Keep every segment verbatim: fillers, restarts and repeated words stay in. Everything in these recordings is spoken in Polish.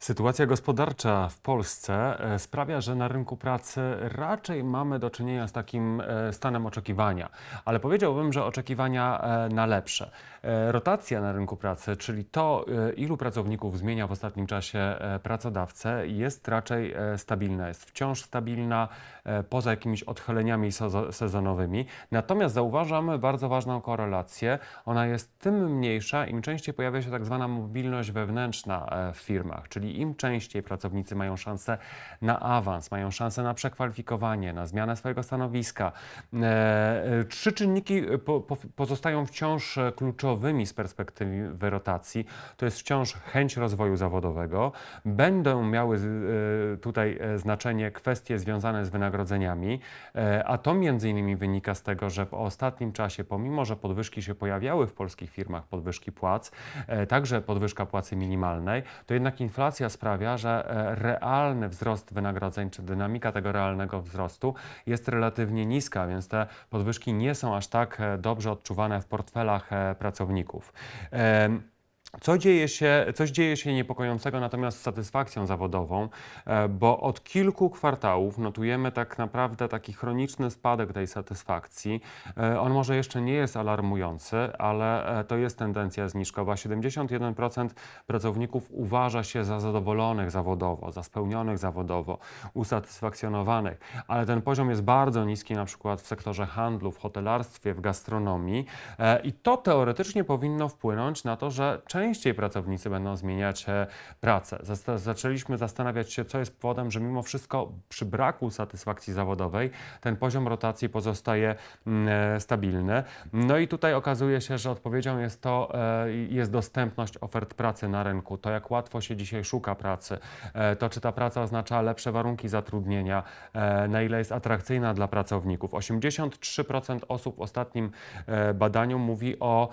Sytuacja gospodarcza w Polsce e, sprawia, że na rynku pracy raczej mamy do czynienia z takim e, stanem oczekiwania, ale powiedziałbym, że oczekiwania e, na lepsze. E, Rotacja na rynku pracy, czyli to, e, ilu pracowników zmienia w ostatnim czasie e, pracodawcę, jest raczej e, stabilna, jest wciąż stabilna, e, poza jakimiś odchyleniami sezo- sezonowymi. Natomiast zauważamy bardzo ważną korelację. Ona jest tym mniejsza, im częściej pojawia się tak zwana mobilność wewnętrzna e, w firmach, czyli im częściej pracownicy mają szansę na awans, mają szansę na przekwalifikowanie, na zmianę swojego stanowiska. E, e, Trzy czynniki po, po, pozostają wciąż e, kluczowymi z perspektywy rotacji. To jest wciąż chęć rozwoju zawodowego. Będą miały e, tutaj e, znaczenie kwestie związane z wynagrodzeniami, e, a to między innymi wynika z tego, że w ostatnim czasie, pomimo że podwyżki się pojawiały w polskich firmach, podwyżki płac, e, także podwyżka płacy minimalnej, to jednak inflacja sprawia, że e, realny wzrost wynagrodzeń, czy dynamika tego realnego wzrostu jest relatywnie niska, więc te podwyżki nie są aż tak e, dobrze odczuwane w portfelach e, pracowników. Em, Co dzieje się, coś dzieje się niepokojącego natomiast z satysfakcją zawodową, e, bo od kilku kwartałów notujemy tak naprawdę taki chroniczny spadek tej satysfakcji. E, On może jeszcze nie jest alarmujący, ale e, to jest tendencja zniżkowa. siedemdziesiąt jeden procent pracowników uważa się za zadowolonych zawodowo, za spełnionych zawodowo, usatysfakcjonowanych, ale ten poziom jest bardzo niski na przykład w sektorze handlu, w hotelarstwie, w gastronomii e, i to teoretycznie powinno wpłynąć na to, że częściej pracownicy będą zmieniać e, pracę. Zasta- zaczęliśmy zastanawiać się, co jest powodem, że mimo wszystko przy braku satysfakcji zawodowej ten poziom rotacji pozostaje mm, e, stabilny. No i tutaj okazuje się, że odpowiedzią jest to, e, jest dostępność ofert pracy na rynku, to jak łatwo się dzisiaj szuka pracy, e, to czy ta praca oznacza lepsze warunki zatrudnienia, e, na ile jest atrakcyjna dla pracowników. osiemdziesiąt trzy procent osób w ostatnim e, badaniu mówi o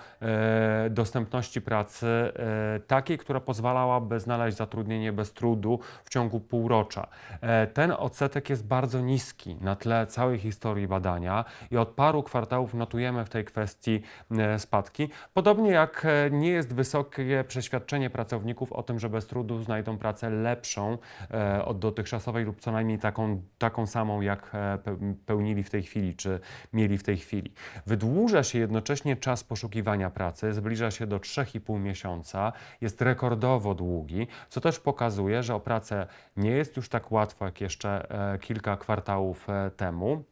e, dostępności pracy e, takiej, która pozwalałaby znaleźć zatrudnienie bez trudu w ciągu półrocza. E, ten odsetek jest bardzo niski na tle całej historii badania i od paru kwartałów notujemy w tej kwestii e, spadki. Podobnie jak e, nie jest wysokie przeświadczenie pracowników o tym, że bez trudu znajdą pracę lepszą e, od dotychczasowej lub co najmniej taką, taką samą, jak e, pe- pełnili w tej chwili, czy mieli w tej chwili. Wydłuża się jednocześnie czas poszukiwania pracy, zbliża się do trzy i pół miesiąca, jest rekordowo długi, co też pokazuje, że o pracę nie jest już tak łatwo jak jeszcze e, kilka kwartałów e, temu.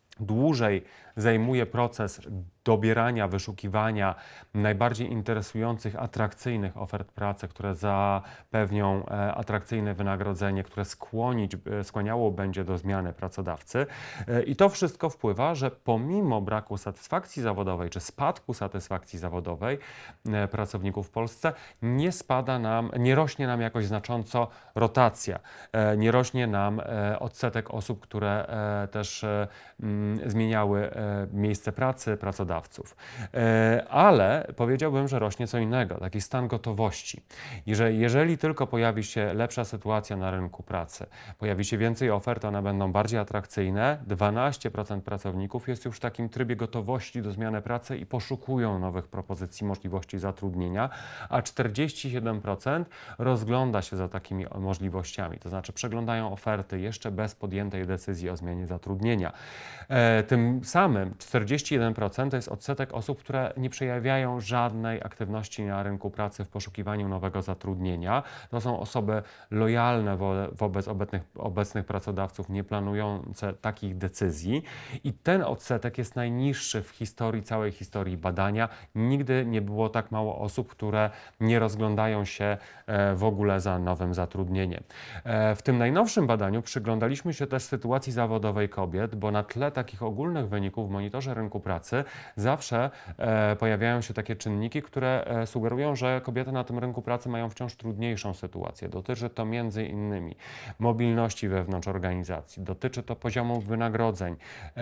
Dłużej zajmuje proces dobierania, wyszukiwania najbardziej interesujących, atrakcyjnych ofert pracy, które zapewnią e, atrakcyjne wynagrodzenie, które skłonić, e, skłaniało będzie do zmiany pracodawcy. E, I to wszystko wpływa, że pomimo braku satysfakcji zawodowej czy spadku satysfakcji zawodowej e, pracowników w Polsce, nie spada nam, nie rośnie nam jakoś znacząco rotacja, e, nie rośnie nam e, odsetek osób, które e, też e, mm, zmieniały e, miejsce pracy, pracodawców. E, Ale powiedziałbym, że rośnie co innego, taki stan gotowości. I że jeżeli tylko pojawi się lepsza sytuacja na rynku pracy, pojawi się więcej ofert, one będą bardziej atrakcyjne, dwanaście procent pracowników jest już w takim trybie gotowości do zmiany pracy i poszukują nowych propozycji, możliwości zatrudnienia, a czterdzieści siedem procent rozgląda się za takimi możliwościami, to znaczy przeglądają oferty jeszcze bez podjętej decyzji o zmianie zatrudnienia. E, tym samym czterdzieści jeden procent to jest odsetek osób, które nie przejawiają żadnej aktywności na rynku pracy w poszukiwaniu nowego zatrudnienia. To są osoby lojalne wo wobec obecnych, obecnych pracodawców, nie planujące takich decyzji i ten odsetek jest najniższy w historii, całej historii badania. Nigdy nie było tak mało osób, które nie rozglądają się e, w ogóle za nowym zatrudnieniem. E, W tym najnowszym badaniu przyglądaliśmy się też sytuacji zawodowej kobiet, bo na tle takich ogólnych wyników w monitorze rynku pracy zawsze e, pojawiają się takie czynniki, które e, sugerują, że kobiety na tym rynku pracy mają wciąż trudniejszą sytuację. Dotyczy to między innymi mobilności wewnątrz organizacji, dotyczy to poziomu wynagrodzeń,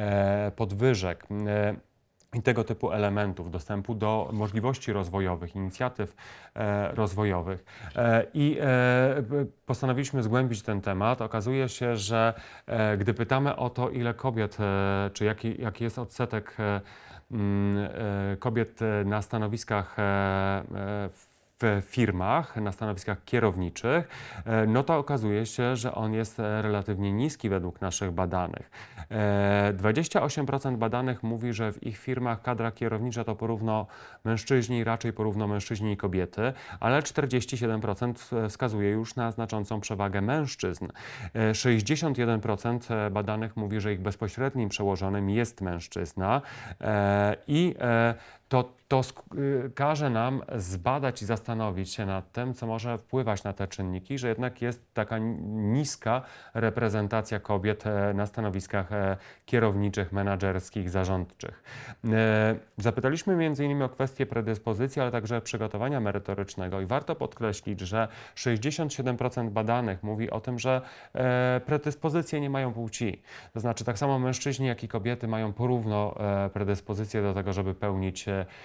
e, podwyżek. E, i tego typu elementów, dostępu do możliwości rozwojowych, inicjatyw e, rozwojowych. E, I e, postanowiliśmy zgłębić ten temat. Okazuje się, że e, gdy pytamy o to, ile kobiet, e, czy jaki, jaki jest odsetek e, m, e, kobiet na stanowiskach e, e, w firmach na stanowiskach kierowniczych, no to okazuje się, że on jest relatywnie niski według naszych badanych. dwadzieścia osiem procent badanych mówi, że w ich firmach kadra kierownicza to porówno mężczyźni, raczej porówno mężczyźni i kobiety, ale czterdzieści siedem procent wskazuje już na znaczącą przewagę mężczyzn. sześćdziesiąt jeden procent badanych mówi, że ich bezpośrednim przełożonym jest mężczyzna i to, to każe nam zbadać i zastanowić się nad tym, co może wpływać na te czynniki, że jednak jest taka niska reprezentacja kobiet na stanowiskach kierowniczych, menedżerskich, zarządczych. Zapytaliśmy między innymi o kwestię predyspozycji, ale także przygotowania merytorycznego i warto podkreślić, że sześćdziesiąt siedem procent badanych mówi o tym, że predyspozycje nie mają płci. To znaczy tak samo mężczyźni, jak i kobiety mają porówno predyspozycje do tego, żeby pełnić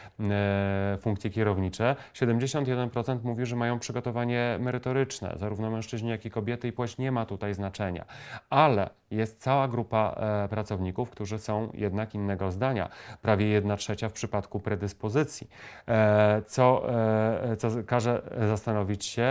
funkcje kierownicze. siedemdziesiąt jeden procent mówi, że mają przygotowanie merytoryczne. Zarówno mężczyźni, jak i kobiety i płeć nie ma tutaj znaczenia. Ale jest cała grupa e, pracowników, którzy są jednak innego zdania. Prawie jedna trzecia w przypadku predyspozycji. E, co, e, co każe zastanowić się,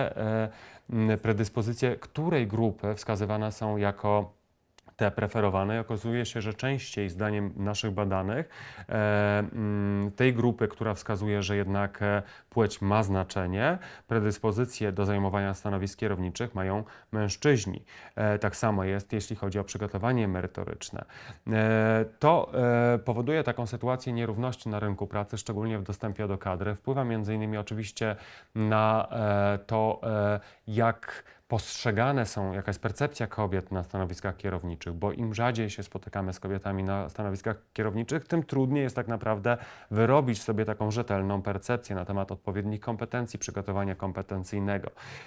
e, predyspozycje której grupy wskazywane są jako te preferowane. I okazuje się, że częściej, zdaniem naszych badanych, e, tej grupy, która wskazuje, że jednak płeć ma znaczenie, predyspozycje do zajmowania stanowisk kierowniczych mają mężczyźni. E, tak samo jest, jeśli chodzi o przygotowanie merytoryczne. E, to e, powoduje taką sytuację nierówności na rynku pracy, szczególnie w dostępie do kadry. Wpływa między innymi oczywiście na e, to, e, jak postrzegane są, jaka jest percepcja kobiet na stanowiskach kierowniczych, bo im rzadziej się spotykamy z kobietami na stanowiskach kierowniczych, tym trudniej jest tak naprawdę wyrobić sobie taką rzetelną percepcję na temat odpowiednich kompetencji, przygotowania kompetencyjnego.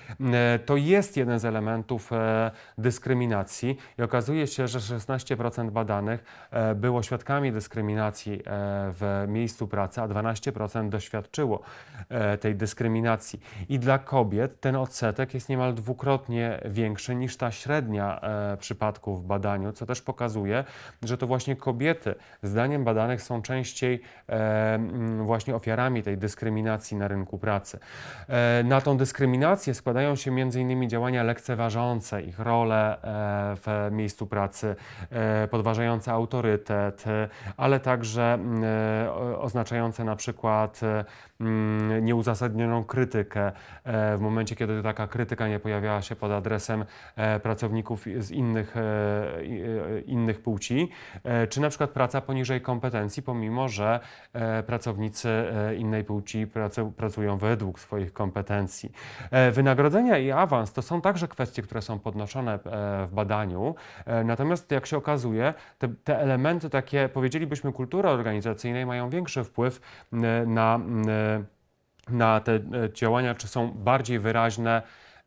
To jest jeden z elementów dyskryminacji i okazuje się, że szesnaście procent badanych było świadkami dyskryminacji w miejscu pracy, a dwanaście procent doświadczyło tej dyskryminacji. I dla kobiet ten odsetek jest niemal dwukrotnie większy niż ta średnia e, przypadków w badaniu, co też pokazuje, że to właśnie kobiety, zdaniem badanych, są częściej e, właśnie ofiarami tej dyskryminacji na rynku pracy. E, na tą dyskryminację składają się między innymi działania lekceważące ich rolę e, w miejscu pracy, e, podważające autorytet, e, ale także e, oznaczające na przykład e, nieuzasadnioną krytykę e, w momencie, kiedy taka krytyka nie pojawiała się pod adresem e, pracowników z innych, e, innych płci, e, czy na przykład praca poniżej kompetencji, pomimo że e, pracownicy e, innej płci pracu, pracują według swoich kompetencji. E, wynagrodzenia i awans to są także kwestie, które są podnoszone e, w badaniu, e, natomiast jak się okazuje, te, te elementy takie, powiedzielibyśmy, kultury organizacyjnej mają większy wpływ e, na, e, na te działania, czy są bardziej wyraźne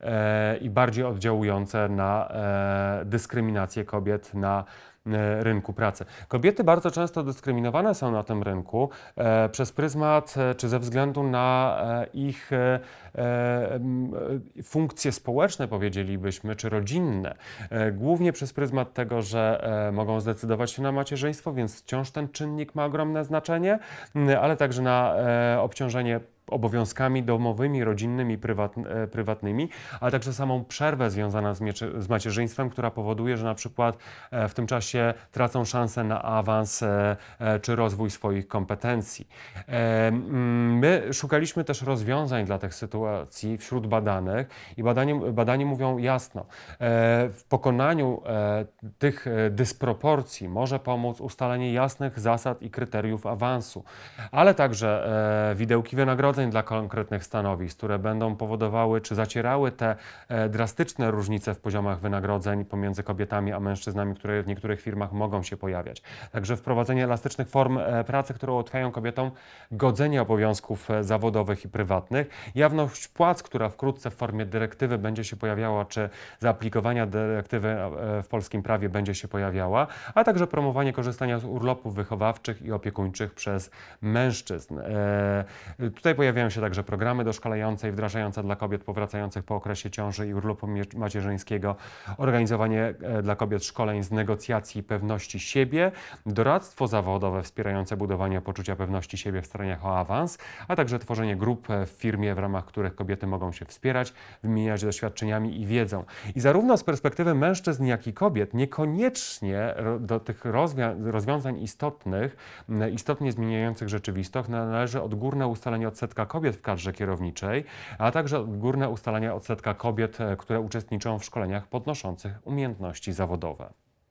i bardziej oddziałujące na e, dyskryminację kobiet na e, rynku pracy. Kobiety bardzo często dyskryminowane są na tym rynku e, przez pryzmat, e, czy ze względu na e, ich e, e, funkcje społeczne, powiedzielibyśmy, czy rodzinne. E, głównie przez pryzmat tego, że e, mogą zdecydować się na macierzyństwo, więc wciąż ten czynnik ma ogromne znaczenie, ale także na e, obciążenie obowiązkami domowymi, rodzinnymi, prywatn, prywatnymi, ale także samą przerwę związaną z, mieczy, z macierzyństwem, która powoduje, że na przykład w tym czasie tracą szansę na awans czy rozwój swoich kompetencji. My szukaliśmy też rozwiązań dla tych sytuacji wśród badanych i badanie, badanie mówią jasno, w pokonaniu tych dysproporcji może pomóc ustalenie jasnych zasad i kryteriów awansu, ale także widełki wynagrodzeń dla konkretnych stanowisk, które będą powodowały czy zacierały te e, drastyczne różnice w poziomach wynagrodzeń pomiędzy kobietami a mężczyznami, które w niektórych firmach mogą się pojawiać. Także wprowadzenie elastycznych form e, pracy, które ułatwiają kobietom godzenie obowiązków e, zawodowych i prywatnych, jawność płac, która wkrótce w formie dyrektywy będzie się pojawiała, czy zaaplikowania dyrektywy e, w polskim prawie będzie się pojawiała, a także promowanie korzystania z urlopów wychowawczych i opiekuńczych przez mężczyzn. E, tutaj pojawiają się także programy doszkalające i wdrażające dla kobiet powracających po okresie ciąży i urlopu macierzyńskiego, organizowanie dla kobiet szkoleń z negocjacji realizacji pewności siebie, doradztwo zawodowe wspierające budowanie poczucia pewności siebie w staraniach o awans, a także tworzenie grup w firmie, w ramach których kobiety mogą się wspierać, wymieniać doświadczeniami i wiedzą. I zarówno z perspektywy mężczyzn, jak i kobiet niekoniecznie do tych rozwią- rozwiązań istotnych, istotnie zmieniających rzeczywistość należy odgórne ustalenie odsetka kobiet w kadrze kierowniczej, a także odgórne ustalenie odsetka kobiet, które uczestniczą w szkoleniach podnoszących umiejętności zawodowe.